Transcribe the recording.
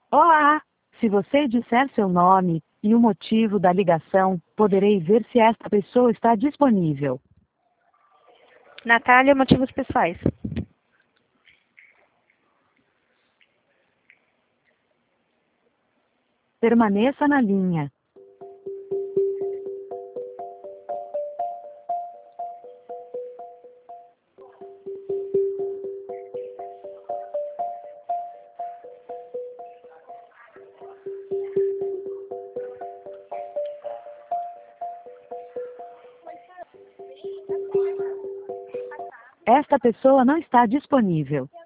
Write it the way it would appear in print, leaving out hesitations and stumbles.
Olá! Se você disser seu nome e o motivo da ligação, poderei ver se esta pessoa está disponível. Natália, motivos pessoais. Permaneça na linha. Esta pessoa não está disponível.